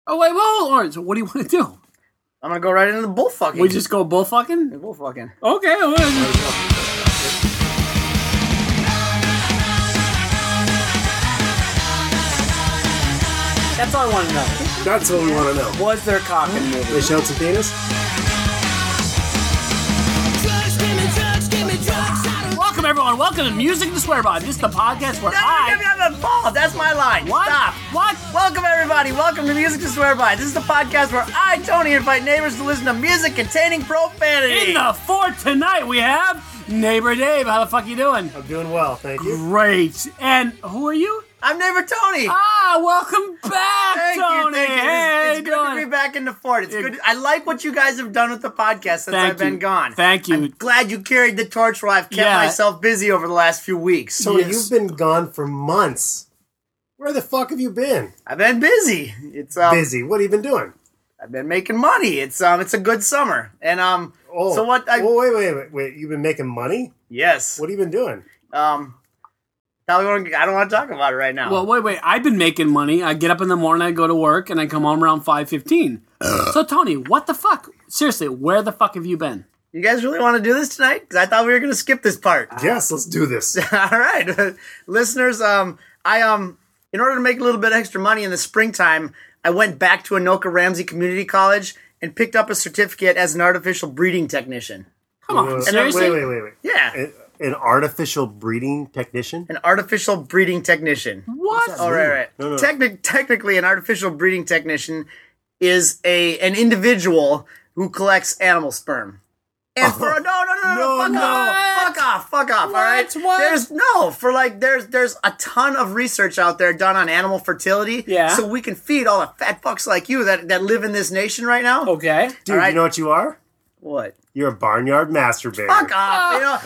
Oh, wait, well, all right, so what do you want to do? I'm gonna go right into the bullfucking. We just go bullfucking? Bullfucking. Okay. That's all I want to know. That's what we want to know. Was there cock in the movie? They showed some penis? Welcome, everyone. Welcome to Music to Swear By. This is the podcast where Paul, that's my line. What? Stop. What? Welcome, everybody. Welcome to Music to Swear By. This is the podcast where I, Tony, invite neighbors to listen to music containing profanity. In the fort tonight, we have Neighbor Dave. How the fuck you doing? I'm doing well, thank you. Great. And who are you? I'm Neighbor Tony. Welcome back, Thank Tony. you. Hey, It's good to be back in the fort. It's good. I like what you guys have done with the podcast since I've been gone. Thank you. I'm glad you carried the torch while I've kept myself busy over the last few weeks. So you've been gone for months. Where the fuck have you been? I've been busy. It's busy. What have you been doing? I've been making money. It's a good summer. And so what wait. You've been making money? Yes. What have you been doing? I don't want to talk about it right now. Well, wait. I've been making money. I get up in the morning, I go to work, and I come home around 5:15. So, Tony, what the fuck? Seriously, where the fuck have you been? You guys really want to do this tonight? Because I thought we were going to skip this part. Yes, let's do this. All right. Listeners, in order to make a little bit extra money in the springtime, I went back to Anoka Ramsey Community College and picked up a certificate as an artificial breeding technician. Come on, seriously? Wait. Yeah. An artificial breeding technician? An artificial breeding technician. What? Oh, right. No. Technically, an artificial breeding technician is an individual who collects animal sperm. And fuck off, all right? What? There's a ton of research out there done on animal fertility. Yeah. So we can feed all the fat fucks like you that live in this nation right now. Okay. Dude, right. You know what you are? What? You're a barnyard masturbator. Fuck off.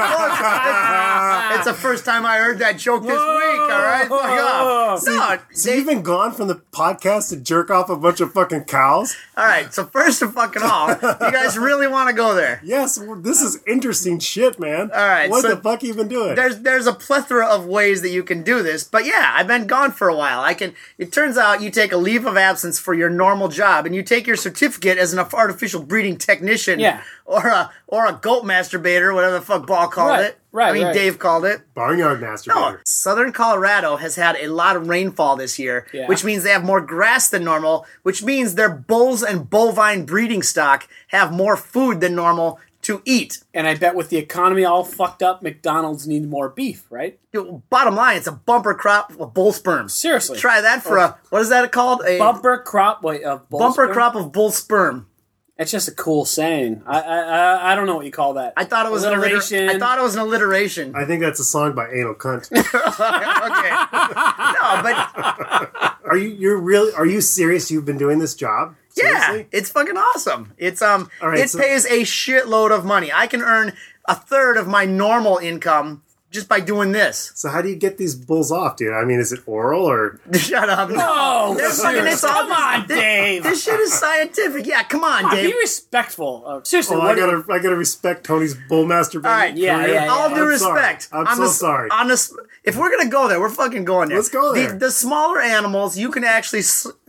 It's the first time I heard that joke this week, all right? Fuck off. So you've been gone from the podcast to jerk off a bunch of fucking cows? All right, so first of fucking all, you guys really want to go there? Yes, this is interesting shit, man. All right. What the fuck have you been doing? There's a plethora of ways that you can do this, but yeah, I've been gone for a while. It turns out you take a leave of absence for your normal job, and you take your certificate as an artificial breeding technician. Yeah. Or a goat masturbator, whatever the fuck Ball called it. Right. Dave called it. Barnyard masturbator. No, Southern Colorado has had a lot of rainfall this year, which means they have more grass than normal, which means their bulls and bovine breeding stock have more food than normal to eat. And I bet with the economy all fucked up, McDonald's need more beef, right? Bottom line, it's a bumper crop of bull sperm. Seriously. Try that for what is that called? A bumper crop of bull bumper sperm? Crop of bull sperm. It's just a cool saying. I don't know what you call that. I thought it was alliteration. I thought it was an alliteration. I think that's a song by Anal Cunt. Okay. No, but Are you serious? You've been doing this job? Seriously? yeah, it's fucking awesome. It's All right, it pays a shitload of money. I can earn a third of my normal income just by doing this. So how do you get these bulls off, dude? I mean, is it oral or? Shut up. No, They're fucking, it's all, come on, Dave. This shit is scientific. Yeah, come on, Dave. Be respectful. Seriously, Oh, I gotta respect Tony's bull masturbating. All right, yeah. All due respect. I'm so sorry. If we're gonna go there, we're fucking going there. Let's go there. The smaller animals, you can actually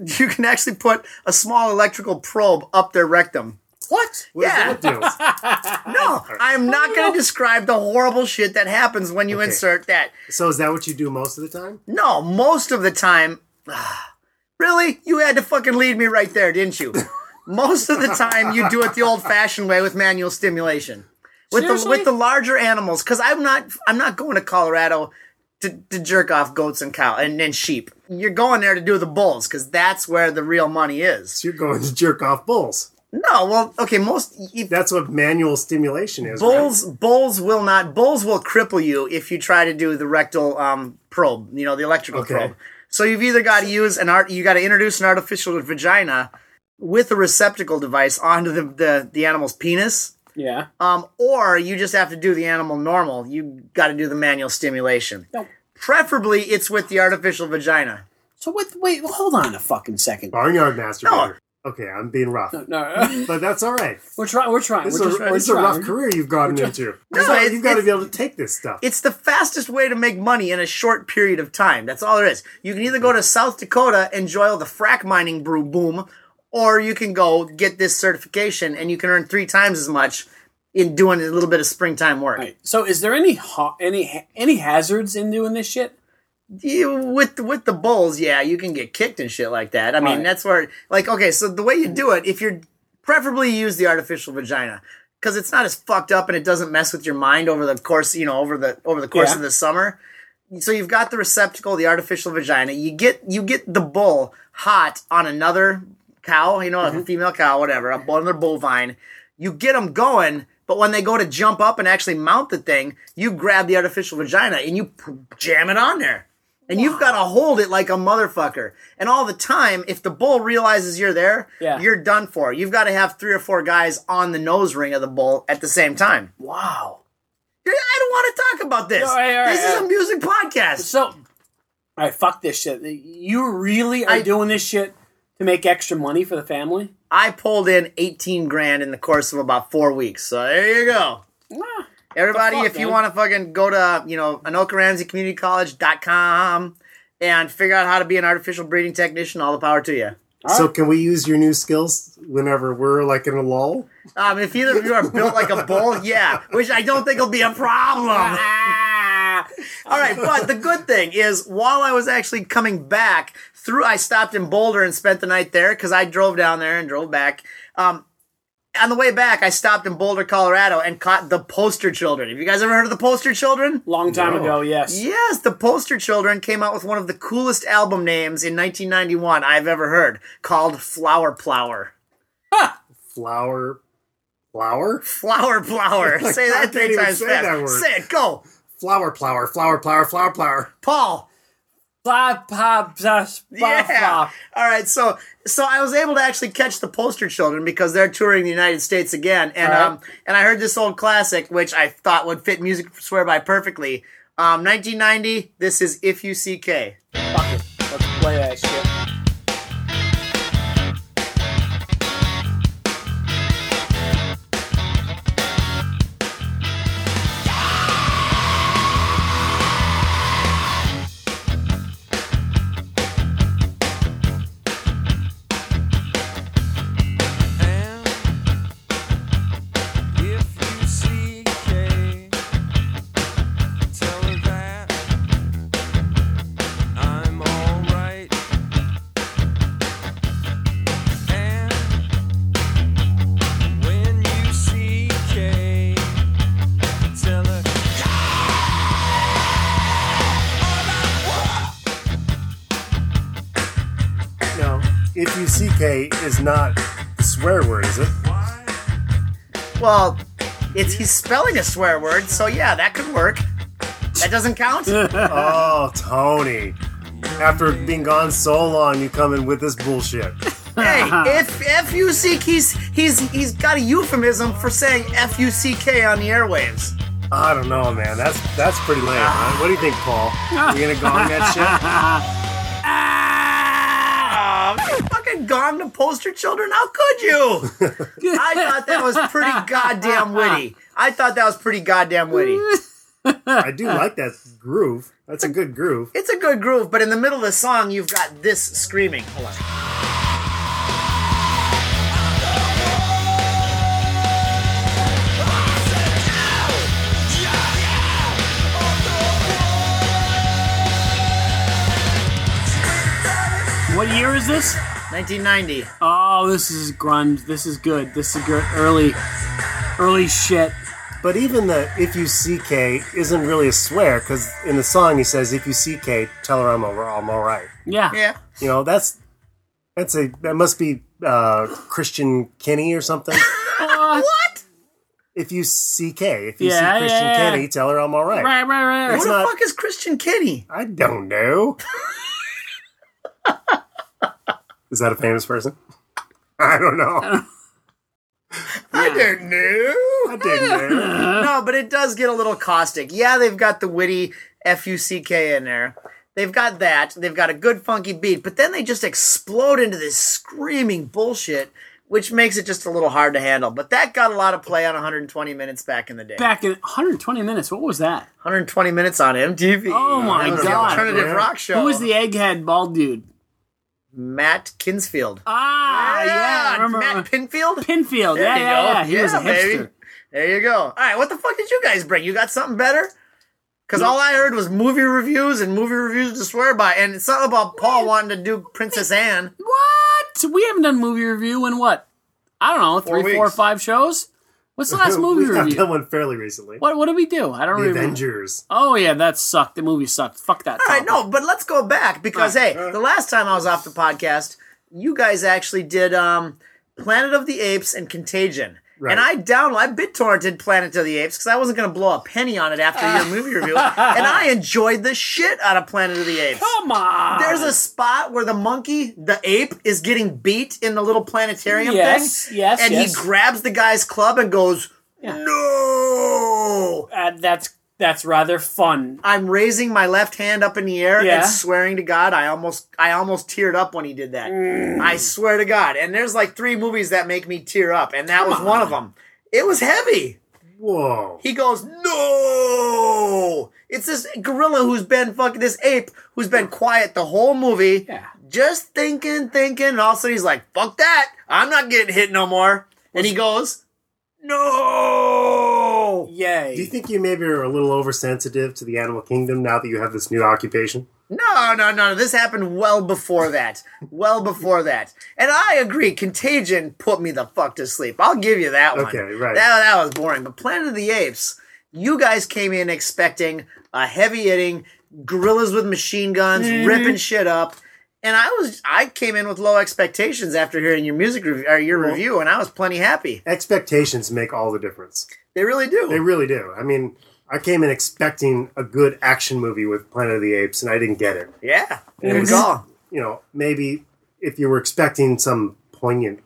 put a small electrical probe up their rectum. What? What does Yeah. that do? No, I am not going to describe the horrible shit that happens when you insert that. So is that what you do most of the time? No, most of the time. Really? You had to fucking lead me right there, didn't you? Most of the time, you do it the old-fashioned way with manual stimulation. With the larger animals, because I'm not going to Colorado to jerk off goats and cow and sheep. You're going there to do the bulls, because that's where the real money is. So you're going to jerk off bulls. No, well, okay, That's what manual stimulation is. bulls right? bulls will cripple you if you try to do the rectal probe, the electrical probe. So you've either got to you got to introduce an artificial vagina with a receptacle device onto the animal's penis. Yeah. Or you just have to do the animal normal. You got to do the manual stimulation. No. Preferably, it's with the artificial vagina. So wait, hold on a fucking second. Barnyard masturbator. Okay, I'm being rough. No, But that's all right. we're trying. This is a rough career you've gotten into. You've got to be able to take this stuff. It's the fastest way to make money in a short period of time. That's all there is. You can either go to South Dakota, enjoy all the frack mining boom, or you can go get this certification and you can earn 3 times as much in doing a little bit of springtime work. Right. So, is there any hazards in doing this shit? With the bulls, yeah, you can get kicked and shit like that. I mean, Right. that's where, like, okay, so the way you do it, if you're preferably use the artificial vagina because it's not as fucked up and it doesn't mess with your mind over the course, over the course Yeah. of the summer. So you've got the receptacle, the artificial vagina. You get the bull hot on another cow, a female cow, whatever, another bovine. You get them going. But when they go to jump up and actually mount the thing, you grab the artificial vagina and you jam it on there. And you've got to hold it like a motherfucker. And all the time, if the bull realizes you're there, you're done for. You've got to have 3 or 4 guys on the nose ring of the bull at the same time. Wow. I don't want to talk about this. All right, this is a music podcast. So, all right, fuck this shit. You really are doing this shit to make extra money for the family? I pulled in 18 grand in the course of about 4 weeks. So there you go. Everybody, if you want to fucking go to, AnokaRamseyCommunityCollege.com and figure out how to be an artificial breeding technician, all the power to you. So can we use your new skills whenever we're like in a lull? If either of you are built like a bull, yeah, which I don't think will be a problem. All right, but the good thing is, while I was actually coming back I stopped in Boulder and spent the night there because I drove down there and drove back. On the way back, I stopped in Boulder, Colorado, and caught the Poster Children. Have you guys ever heard of the Poster Children? Long time ago, yes. Yes, the Poster Children came out with one of the coolest album names in 1991 I've ever heard, called Flower Plower. Flower? Flower Plower. Say that 3 times say fast. that word. Say it, go. Flower plower, flower plower, flower plower. Paul. Blah, blah, blah, Yeah. blah. All right. So I was able to actually catch the Poster Children because they're touring the United States again, and and I heard this old classic which I thought would fit Music Swear By perfectly. 1990. This is If You See K. Fuck it. Let's play that shit. If you CK is not the swear word, is it? Well, he's spelling a swear word, so yeah, that could work. That doesn't count? Oh, Tony. After being gone so long, you come in with this bullshit. Hey, if you seek, he's got a euphemism for saying F-U-C-K on the airwaves. I don't know, man. That's pretty lame, right? What do you think, Paul? You gonna gong that shit? You fucking gong the Poster Children? How could you? I thought that was pretty goddamn witty. I do like that groove. That's a good groove. It's a good groove, but in the middle of the song, you've got this screaming. Hold on. What year is this? 1990. Oh, this is grunge. This is good. This is good. Early shit. But even the if you CK isn't really a swear, because in the song he says, if you CK, tell her I'm all right. Yeah. Yeah. You know, that must be Christian Kenny or something. What? If you CK, if you Yeah, see Christian yeah. Kenny, tell her I'm all right. Right. Who the fuck is Christian Kenny? I don't know. Is that a famous person? I don't know. I don't know. I didn't know. No, but it does get a little caustic. Yeah, they've got the witty F-U-C-K in there. They've got that. They've got a good funky beat, but then they just explode into this screaming bullshit, which makes it just a little hard to handle. But that got a lot of play on 120 Minutes back in the day. Back in 120 Minutes, what was that? 120 Minutes on MTV. Oh my That was the God. alternative rock show. Who was the egghead bald dude? Matt Kinsfield. I remember Matt Pinfield? Pinfield. There you go. Yeah. He was a hipster. Baby. There you go. All right, what the fuck did you guys bring? You got something better? Because all I heard was movie reviews to swear by, and it's something about Paul wanting to do Princess Anne. What? We haven't done movie review in what? I don't know, 3, 4, 5 shows? What's the last movie I've review? done one fairly recently. What did we do? I don't The remember. Avengers. Oh, yeah, that sucked. The movie sucked. Fuck that. All right, topic. no, but let's go back because, hey, the last time I was off the podcast, you guys actually did Planet of the Apes and Contagion. Right. And I BitTorrented Planet of the Apes because I wasn't going to blow a penny on it after your movie review. And I enjoyed the shit out of Planet of the Apes. Come on. There's a spot where the ape, is getting beat in the little planetarium thing. Yes, And he grabs the guy's club and goes, no! That's rather fun. I'm raising my left hand up in the air Yeah. and swearing to God, I almost teared up when he did that. I swear to God. And there's like 3 movies that make me tear up, and that was one of them. It was heavy. Whoa. He goes, no! It's this gorilla who's been this ape who's been quiet the whole movie, just thinking, and all of a sudden he's like, fuck that! I'm not getting hit no more. And he goes, no! Yay. Do you think you maybe are a little oversensitive to the animal kingdom now that you have this new occupation? No. This happened well before that. And I agree, Contagion put me the fuck to sleep. I'll give you that one. Okay, right. That was boring. But Planet of the Apes, you guys came in expecting a heavy-hitting, gorillas with machine guns, ripping shit up. And I came in with low expectations after hearing your music review, or your review, and I was plenty happy. Expectations make all the difference. They really do. They really do. I mean, I came in expecting a good action movie with Planet of the Apes, and I didn't get it. Yeah. It was, maybe if you were expecting some poignant,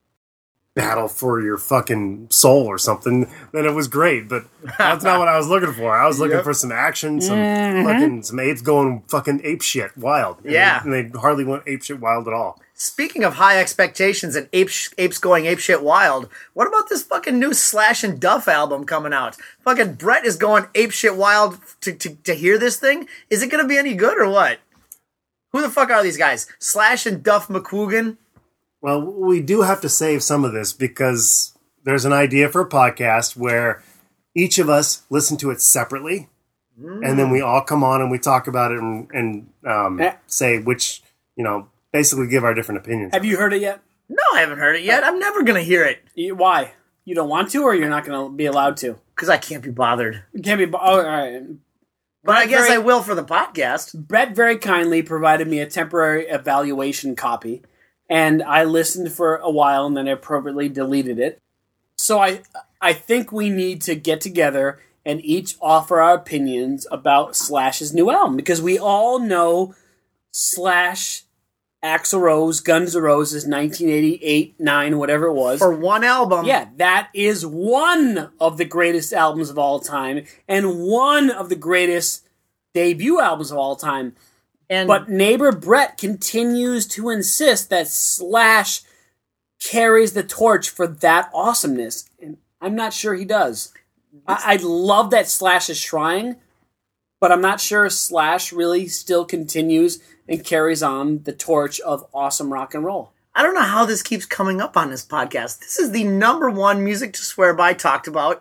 battle for your fucking soul or something, then it was great. But that's not what I was looking for. I was looking for some action, some apes going fucking ape shit wild. Yeah. And they hardly went ape shit wild at all. Speaking of high expectations and apes going apeshit wild, what about this fucking new Slash and Duff album coming out? Fucking Brett is going apeshit wild to hear this thing. Is it going to be any good or what? Who the fuck are these guys? Slash and Duff McCougan? Well, we do have to save some of this because there's an idea for a podcast where each of us listen to it separately, and then we all come on and we talk about it and say which, basically give our different opinions. Have you heard it yet? No, I haven't heard it yet. I'm never going to hear it. Why? You don't want to, or you're not going to be allowed to? Because I can't be bothered. You can't be. All right. But I guess I will for the podcast. Brett very kindly provided me a temporary evaluation copy, and I listened for a while, and then I appropriately deleted it. So I think we need to get together and each offer our opinions about Slash's new album, because we all know Slash, Axl Rose, Guns N' Roses, 1988, 9, whatever it was. For one album. Yeah, that is one of the greatest albums of all time, and one of the greatest debut albums of all time. But neighbor Brett continues to insist that Slash carries the torch for that awesomeness, and I'm not sure he does. I love that Slash is trying, but I'm not sure Slash really still continues and carries on the torch of awesome rock and roll. I don't know how this keeps coming up on this podcast. This is the #1 music to swear by talked about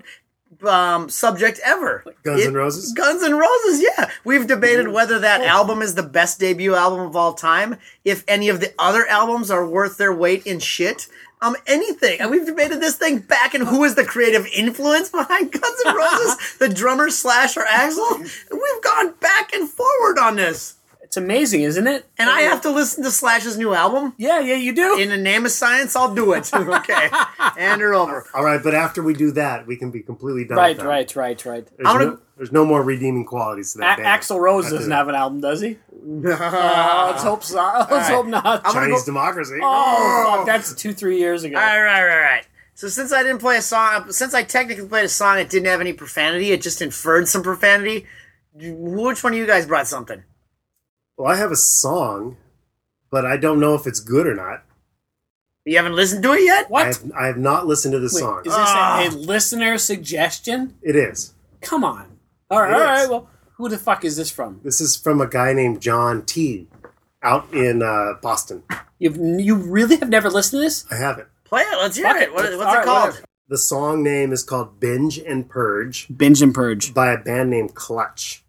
subject ever. Guns N' Roses? Guns N' Roses, yeah. We've debated whether that album is the best debut album of all time, if any of the other albums are worth their weight in shit. Anything. And we've debated this thing back and who is the creative influence behind Guns N' Roses, the drummer Slash or Axl. We've gone back and forward on this. It's amazing, isn't it? And I have to listen to Slash's new album? Yeah, you do. In the name of science, I'll do it. Okay. And they're over. All right, but after we do that, we can be completely done with that. Right. There's no more redeeming qualities to that band. Axl Rose doesn't have an album, does he? No. Let's hope so. Let's hope not. Chinese democracy. Oh, fuck, that's 2-3 years ago. All right. So since I didn't play a song, since I technically played a song that didn't have any profanity, it just inferred some profanity, which one of you guys brought something? Well, I have a song, but I don't know if it's good or not. You haven't listened to it yet? What? I have not listened to this Wait, song. is this a listener suggestion? It is. Come on. All right. Well, who the fuck is this from? This is from a guy named John T. out in Boston. You really have never listened to this? I haven't. Play it. Let's hear it. What's it called? Whatever. The song name is called Binge and Purge Binge and Purge. by a band named Clutch.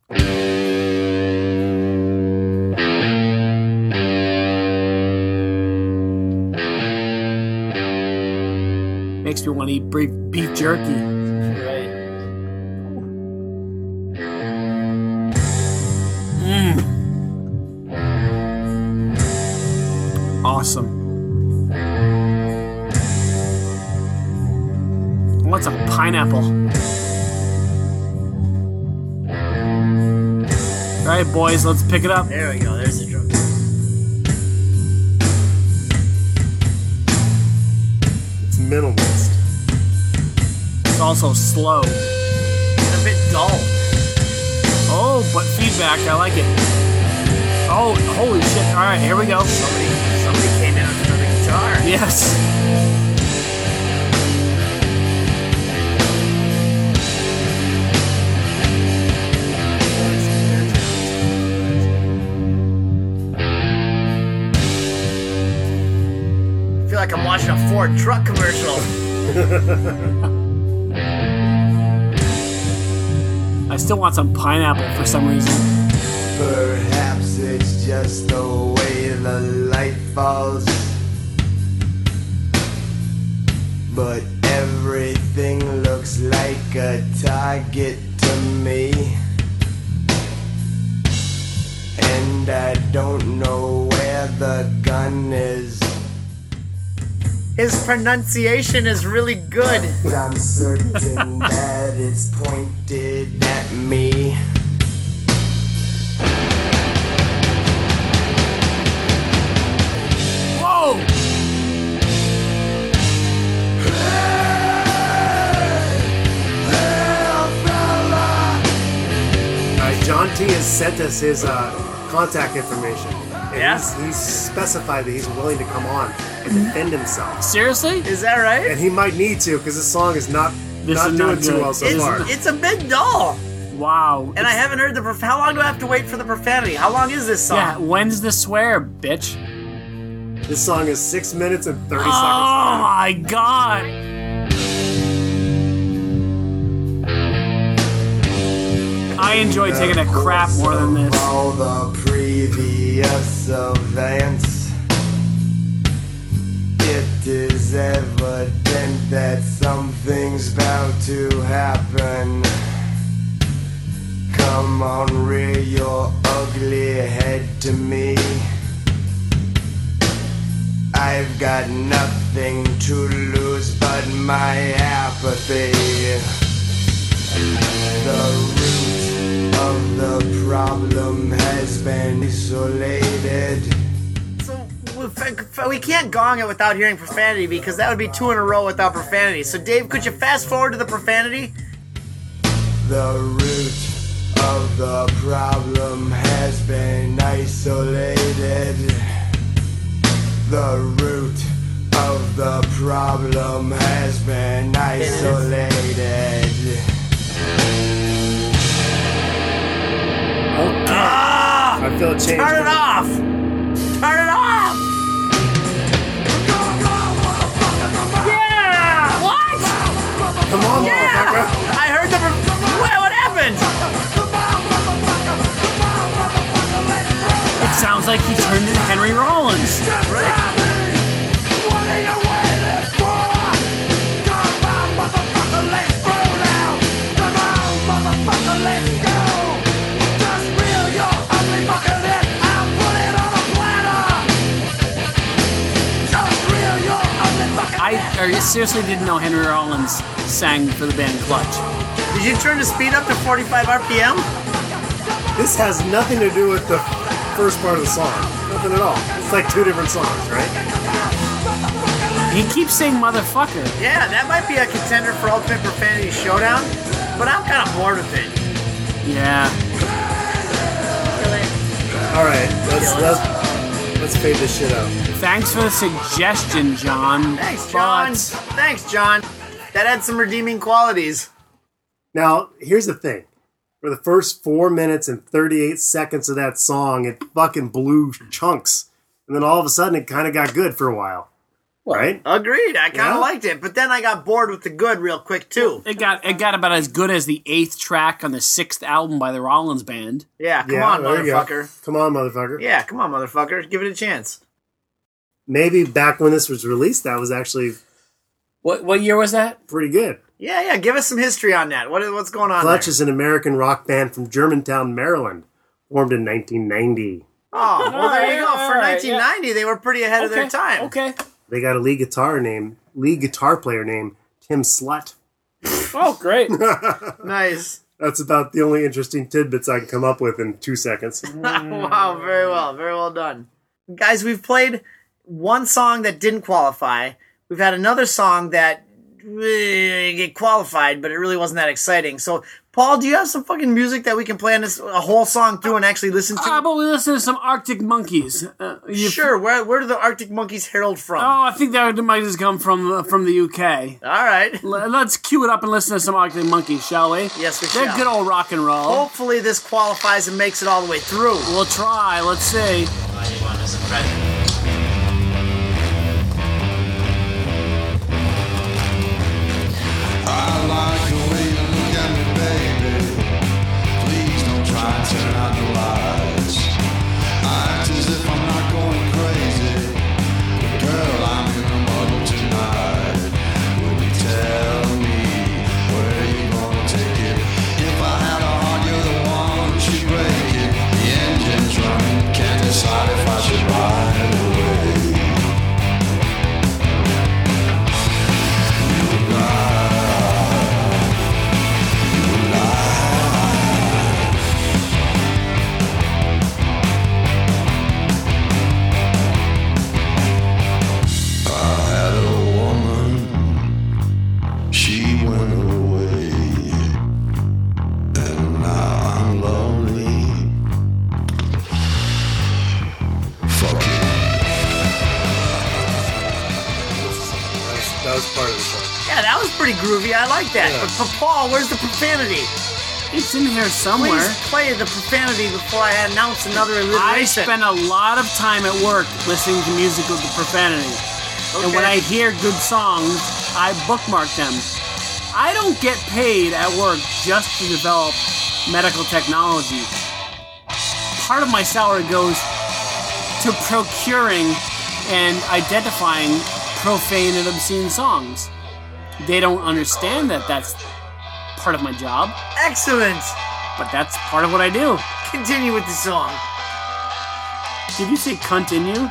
Makes me want to eat beef jerky. Right. Awesome. I want some pineapple. All right, boys, let's pick it up. There we go. There's the drum. It's minimalist. It's also slow. It's a bit dull. Oh, but feedback, I like it. Oh, holy shit. All right, here we go. Somebody came in with another guitar. Yes. I feel like I'm watching a Ford truck commercial. I still want some pineapple for some reason. Perhaps it's just the way the light falls, but everything looks like a target to me, and I don't know where the gun is. His pronunciation is really good. I'm certain that it's pointed at me. Whoa! John T. has sent us his contact information. And Yes? he's specified that he's willing to come on and defend himself. Seriously? Is that right? And he might need to because this song is not This not is doing not too good. well so far. It's a bit dull. Wow. And I haven't heard the how long do I have to wait for the profanity? How long is this song? Yeah, when's the swear, bitch? This song is 6 minutes and 30 Oh seconds. my god! I enjoy taking a crap more than this. All the previous events, it is evident that something's bound to happen. Come on, rear your ugly head to me. I've got nothing to lose but my apathy. The root of the problem has been isolated. So we can't gong it without hearing profanity because that would be 2 in a row without profanity. So Dave, could you fast forward to the profanity? The root of the problem has been isolated. The root of the problem has been isolated. I feel a change. Turn it off! Turn it off! Yeah! What? Come on, motherfucker. I heard the. What happened? It sounds like he turned into Henry Rollins. I seriously didn't know Henry Rollins sang for the band Clutch. Did you turn the speed up to 45 RPM? This has nothing to do with the first part of the song. Nothing at all. It's like 2 different songs, right? He keeps saying motherfucker. Yeah, that might be a contender for Ultimate Profanity Showdown, but I'm kind of bored with it. Yeah. All right, let's fade this shit out. Thanks for the suggestion, John. Thanks, John. But Thanks, John. That had some redeeming qualities. Now, here's the thing. For the first 4 minutes and 38 seconds of that song, it fucking blew chunks. And then all of a sudden, it kind of got good for a while. Right? Agreed. I kind of Yeah. liked it. But then I got bored with the good real quick, too. it got about as good as the 8th track on the 6th album by the Rollins Band. Yeah, come on, there you go. motherfucker. Come on, motherfucker. Yeah, come on, motherfucker. Give it a chance. Maybe back when this was released, that was actually What year was that? pretty good. Yeah. Give us some history on that. What's going on Clutch there? is an American rock band from Germantown, Maryland, formed in 1990. Oh, well, there you go. All For right, 1990, they were pretty ahead of their time. Okay. They got a lead guitar player named Tim Slut. Oh, great. Nice. That's about the only interesting tidbits I can come up with in 2 seconds. Wow, very well done. Guys, we've played one song that didn't qualify. We've had another song that get qualified, but it really wasn't that exciting. So, Paul, do you have some fucking music that we can play on this a whole song through and actually listen to? How about we listen to some Arctic Monkeys? Sure. Where do the Arctic Monkeys herald from? Oh, I think that might just come from the UK. All right. Let's cue it up and listen to some Arctic Monkeys, shall we? Yes, we They're shall. good old rock and roll. Hopefully this qualifies and makes it all the way through. We'll try. Let's see. I like the way you look at me, baby. Please don't try and turn out the lights. I act as if I'm not going crazy. But girl, I'm in a muddle tonight. Would you tell me where you gonna take it? If I had a heart, you're the one who should break it. The engine's running, can't decide if I should ride away. That was part of the song. Yeah, that was pretty groovy. I like that. Yeah. But Paul, where's the profanity? It's in here somewhere. Please play the profanity before I announce another I alliteration. spend a lot of time at work listening to music with the profanity. And when I hear good songs, I bookmark them. I don't get paid at work just to develop medical technology. Part of my salary goes to procuring and identifying profane and obscene songs. They don't understand that that's part of my job, Excellent. but that's part of what I do. Continue with the song. Did you say continue?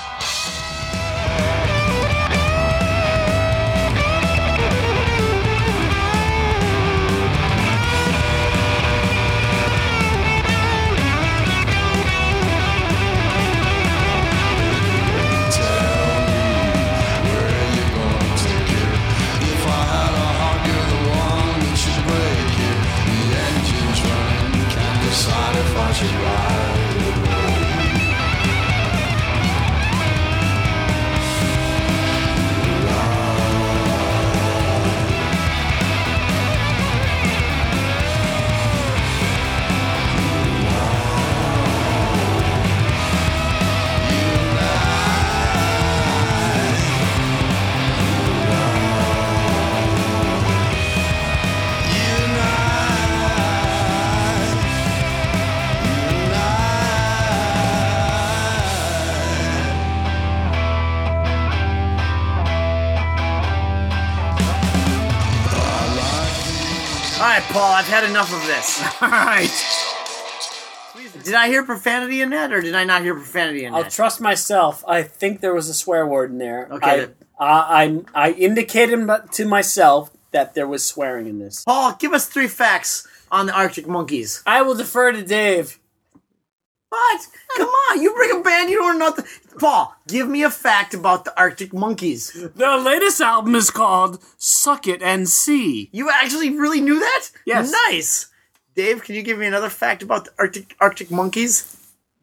All right, Paul, I've had enough of this. All right. Did I hear profanity in that, or did I not hear profanity in I'll that? trust myself. I think there was a swear word in there. Okay. I indicated to myself that there was swearing in this. Paul, give us 3 facts on the Arctic Monkeys. I will defer to Dave. What? Come on, you bring a band, you don't know nothing. Paul, give me a fact about the Arctic Monkeys. The latest album is called Suck It and See. You actually really knew that? Yes. Nice. Dave, can you give me another fact about the Arctic Monkeys?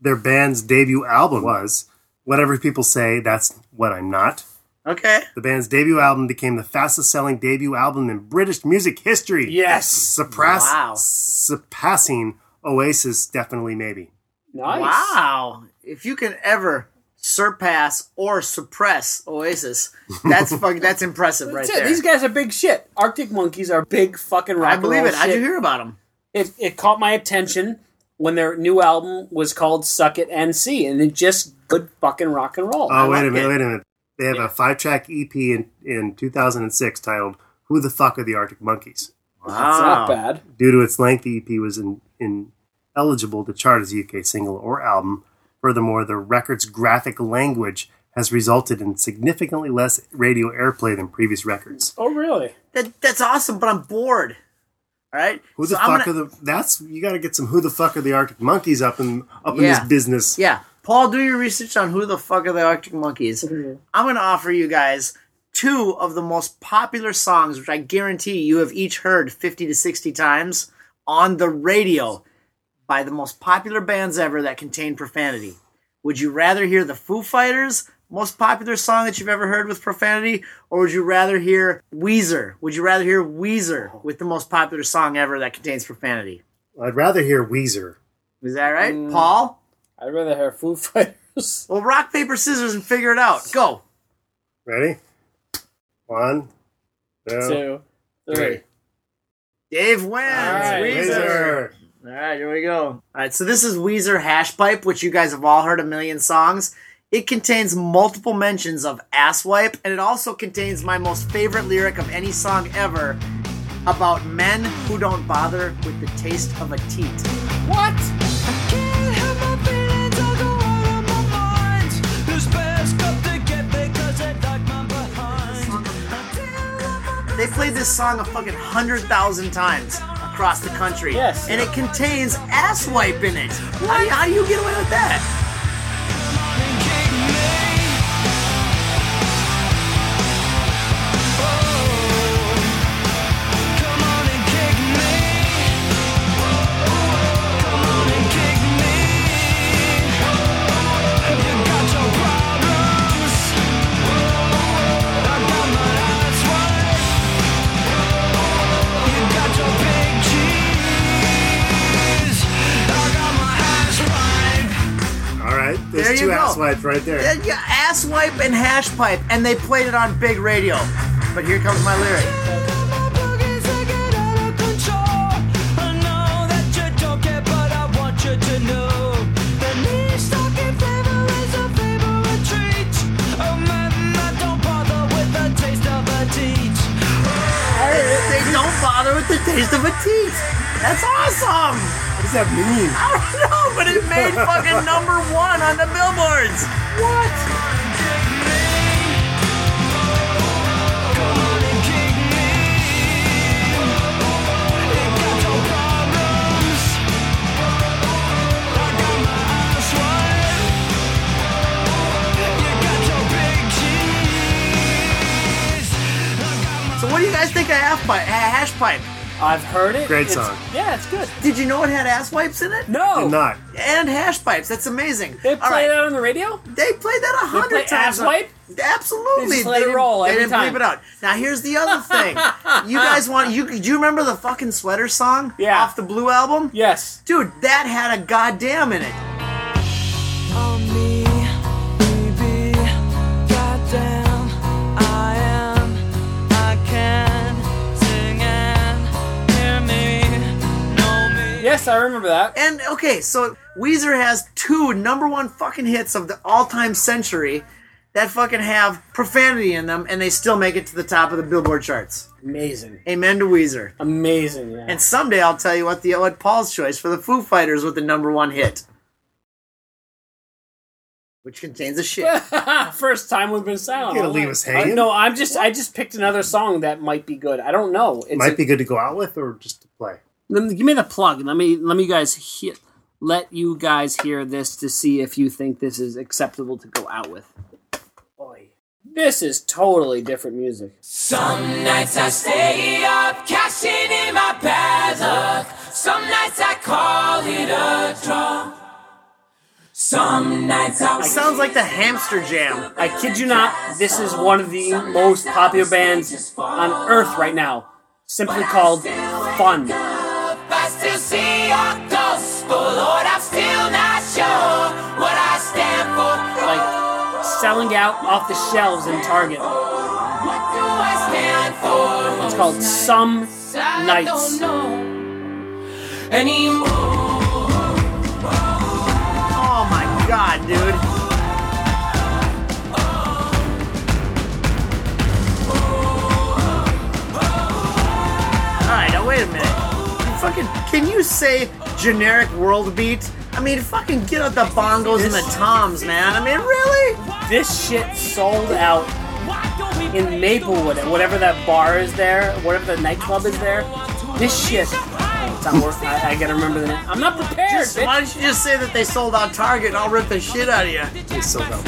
their band's debut album was Whatever People Say, That's What I'm Not. Okay. The band's debut album became the fastest-selling debut album in British music history. Yes. Surpassing Oasis, Definitely Maybe. Nice. Wow. If you can ever surpass or suppress Oasis, that's impressive right there. These guys are big shit. Arctic Monkeys are big fucking rock I and roll believe it. shit. How'd you hear about them? It caught my attention when their new album was called Suck It and See, and it just good fucking rock and roll. Oh, wait a minute. They have a 5-track EP in 2006 titled Who the Fuck Are the Arctic Monkeys? That's not bad. Due to its length, the EP was ineligible to chart as a UK single or album. Furthermore, the record's graphic language has resulted in significantly less radio airplay than previous records. Oh, really? That's awesome, but I'm bored. All right. Who the fuck are the? You got to get some. Who the fuck are the Arctic Monkeys up in this business? Yeah, Paul, do your research on who the fuck are the Arctic Monkeys. Mm-hmm. I'm going to offer you guys 2 of the most popular songs, which I guarantee you have each heard 50 to 60 times on the radio by the most popular bands ever that contain profanity. Would you rather hear the Foo Fighters' most popular song that you've ever heard with profanity, or would you rather hear Weezer? Would you rather hear Weezer with the most popular song ever that contains profanity? I'd rather hear Weezer. Is that right? Paul? I'd rather hear Foo Fighters. Well, rock, paper, scissors, and figure it out. Go. Ready? 1, 2, 3. Dave wins. All right, Weezer. All right, here we go. All right, so this is Weezer Hash Pipe, which you guys have all heard a million songs. It contains multiple mentions of asswipe, and it also contains my most favorite lyric of any song ever about men who don't bother with the taste of a teat. What? They played this song a fucking 100,000 times across the country. Yes. And it contains asswipe in it. How do you get away with that? There's 2 asswipes right there. Yeah, asswipe and hash pipe, and they played it on big radio. But here comes my lyric. They don't bother with the taste of a teat. That's awesome. What does that mean? I don't know, but it made fucking number 1 on the billboards. What? So what do you guys think of hash pipe? I've heard it. Great song. Yeah, it's good. Did you know it had asswipes in it? No. Did not. And hash pipes. That's amazing. They play that on the radio? They played that 100 play times. asswipe? Absolutely. They just let it roll every didn't time. bleep it out. Now here's the other thing. You guys do you remember the fucking Sweater song? Yeah. Off the Blue album? Yes. Dude, that had a goddamn in it. On me, baby, goddamn, I can sing and hear me, know me. Yes, I remember that. And okay, so Weezer has 2 number 1 fucking hits of the all-time century that fucking have profanity in them, and they still make it to the top of the Billboard charts. Amazing. Amen to Weezer. Amazing, yeah. And someday I'll tell you what Paul's choice for the Foo Fighters with the number 1 hit, which contains a shit. First time we've been silent. You're gonna all leave night. us hanging? No, I just picked another song that might be good. I don't know. It's Might be good to go out with or just to play. Give me the plug. Let you guys hear this to see if you think this is acceptable to go out with. Boy, this is totally different music. Some nights I stay up, cashing in my bad luck. Some nights I call it a draw. Sounds like the Hamster Jam. I kid you not, this is one of the most popular bands on earth right now. Simply called Fun. I still see your ghost, but Lord, I'm still not sure what I stand for. Like, selling out off the shelves in Target. What do I stand for? It's called Some I Nights. don't know anymore. Oh my god, dude. Alright, now wait a minute. Can you say generic world beat? I mean, fucking get out the bongos and the toms, man. I mean, really? This shit sold out in Maplewood, at whatever that bar is there, whatever the nightclub is there. This shit. It's not worth. I gotta remember the name. I'm not prepared, bitch. Why don't you just say that they sold out Target and I'll rip the shit out of you? They sold out.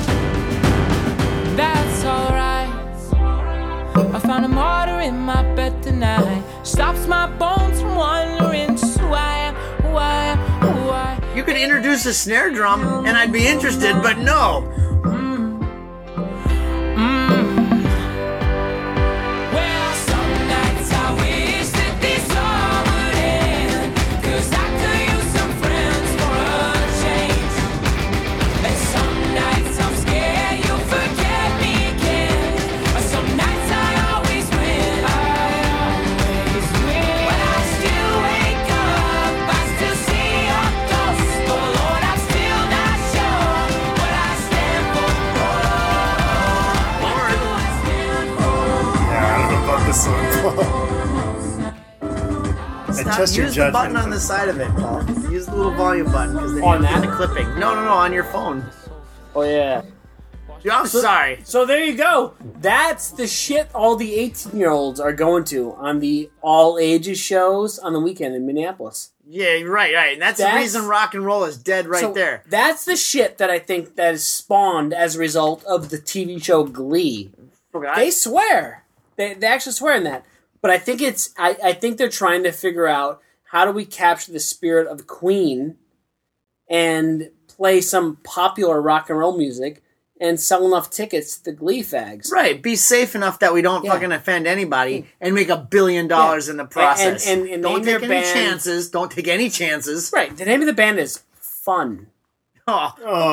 That's alright. I found a martyr in my bed tonight. Stops my bones from wandering just why. You could introduce a snare drum and I'd be interested, but no. Well, some nights I wish that this all would end, 'cause I could use some friends for a change. And some nights I'm scared you'll forget me again. But some nights I always win. But I still wake up, I still see your ghost. But Lord, I'm still not sure what I stand for. What do I stand for? Yeah, I don't know about this song. I trust your Use the button judgment. on the side of it, Paul. Use the little volume button because then On you get that? the clipping. No, on your phone. Oh yeah. Dude, I'm sorry. So there you go. That's the shit all the 18-year-olds are going to on the all ages shows on the weekend in Minneapolis. Yeah, right. And that's the That's- reason rock and roll is dead right So there. That's the shit that I think that is spawned as a result of the TV show Glee. They swear. They actually swear in that. But I think I think they're trying to figure out how do we capture the spirit of Queen and play some popular rock and roll music and sell enough tickets to the Glee fags. Right, be safe enough that we don't Yeah. fucking offend anybody and make $1 billion in the process. And don't name take your any band- chances. Don't take any chances. Right. The name of the band is Fun. Oh,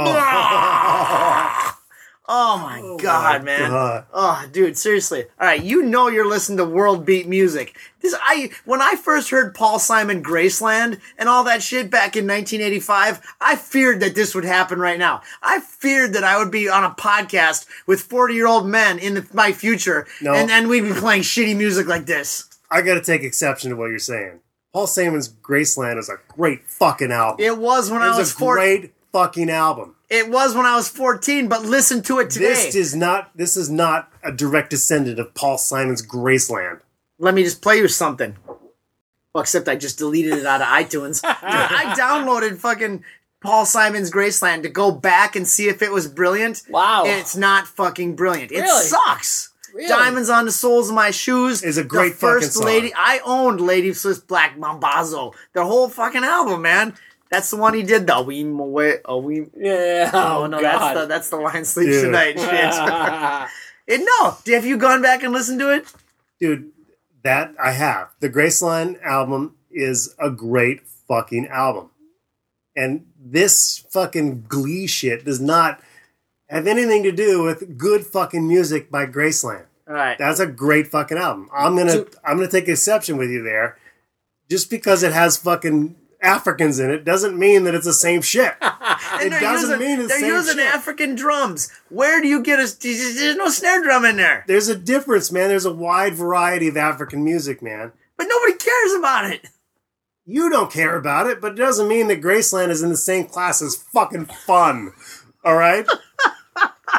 oh my god, man. God. Oh, dude, seriously. All right, you know you're listening to world beat music. When I first heard Paul Simon Graceland and all that shit back in 1985, I feared that this would happen right now. I feared that I would be on a podcast with 40-year-old men in my future, No. and we'd be playing shitty music like this. I gotta take exception to what you're saying. Paul Simon's Graceland is a great fucking album. It was when I was a great fucking album. It was when I was 14, but listen to it today. This is not a direct descendant of Paul Simon's Graceland. Let me just play you something. Well, except I just deleted it out of iTunes. Dude, I downloaded fucking Paul Simon's Graceland to go back and see if it was brilliant. Wow. It's not fucking brilliant. It Really? sucks. Really? Diamonds on the Soles of My Shoes Is a great the first fucking song. lady. I owned Lady Swiss Black Mambazo. The whole fucking album, man. That's the one he did though. We Yeah. Oh no, God. that's the line Sleep Dude. Tonight shit. No, have you gone back and listened to it? Dude, that I have. The Graceland album is a great fucking album. And this fucking Glee shit does not have anything to do with good fucking music by Graceland. All right. That's a great fucking album. I'm gonna take exception with you there. Just because it has fucking Africans in it doesn't mean that it's the same shit. And It doesn't mean it's the they're same using shit. African drums. Where do you get there's no snare drum in there. There's a difference, man. There's a wide variety of African music, man. But nobody cares about it. You don't care about it, but it doesn't mean that Graceland is in the same class as fucking Fun. All right?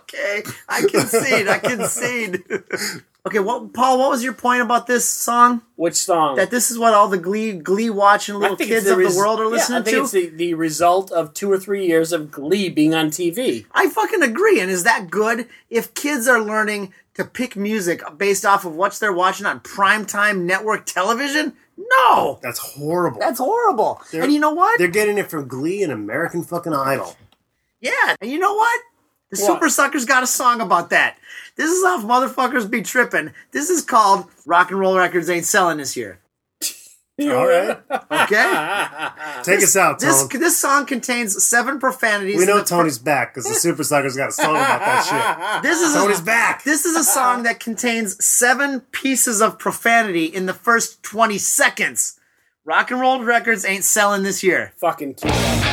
Okay, I concede. Okay, Paul, what was your point about this song? Which song? That this is what all the Glee watching little kids of the world are listening to? I think it's the result of 2 or 3 years of Glee being on TV. I fucking agree. And is that good? If kids are learning to pick music based off of what they're watching on primetime network television, no! That's horrible. That's horrible. And you know what? They're getting it from Glee and American fucking Idol. Yeah, and you know what? The Super Suckers got a song about that. This is how motherfuckers be tripping. This is called Rock and Roll Records Ain't Selling This Year. All right. Okay? Take us out, Tony. This song contains 7 profanities. We know Tony's back because the Super Suckers got a song about that shit. Tony's back. This is a song that contains 7 pieces of profanity in the first 20 seconds. Rock and Roll Records Ain't Selling This Year. Fucking cute.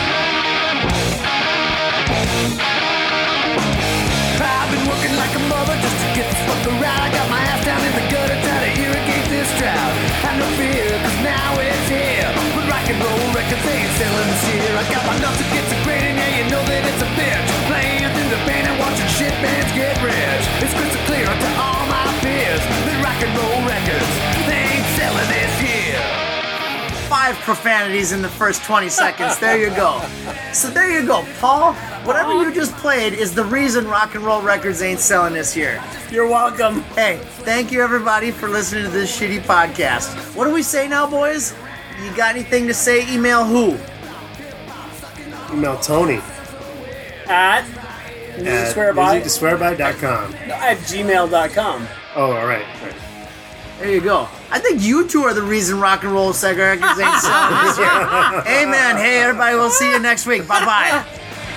I've been working like a mother just to get this fucker right. I got my ass down in the gutter trying to irrigate this drought. Have no fear, cause now it's here. But rock and roll records ain't selling this year. I got my nuts against the grain and yeah, you know that it's a bitch. Playing through the band and watching shit bands get rich. It's crystal clear to all my peers that rock and roll records, they ain't selling this year. 5 profanities in the first 20 seconds. There you go. So there you go, Paul. Whatever you just played is the reason Rock and Roll Records ain't selling this year. You're welcome. Hey, thank you everybody for listening to this shitty podcast. What do we say now, boys? You got anything to say? Email who? Email Tony At musictoswearby.com. at gmail.com. Oh, all right. There you go. I think you two are the reason Rock and Roll Records ain't selling this year. Amen. Hey, everybody, we'll see you next week. Bye-bye.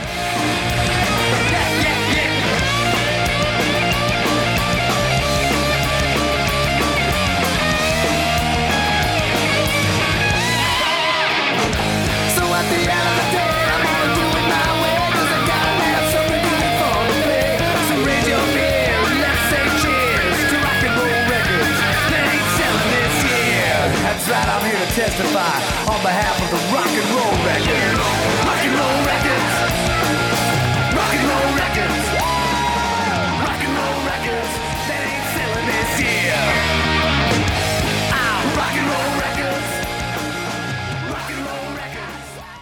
So at the end of the day, I'm gonna do it my way, cause I gotta have something good for the play. So raise your beer and let's say cheers to rock and roll records that ain't selling this year. That's right, I'm here to testify on behalf of the rock and roll records. Rock and roll records. Rock and roll records. Rock and roll records that ain't selling this year. Rock and roll records. Rock and roll records.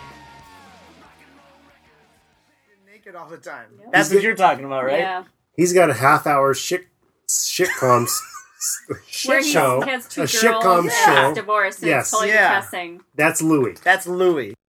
Naked all the time. That's what you're talking about, right? Yeah. He's got a half-hour shitcom Where he show. has 2 A girls shitcom and show. is divorced and Yes. is totally Yeah. depressing. That's Louis. That's Louis.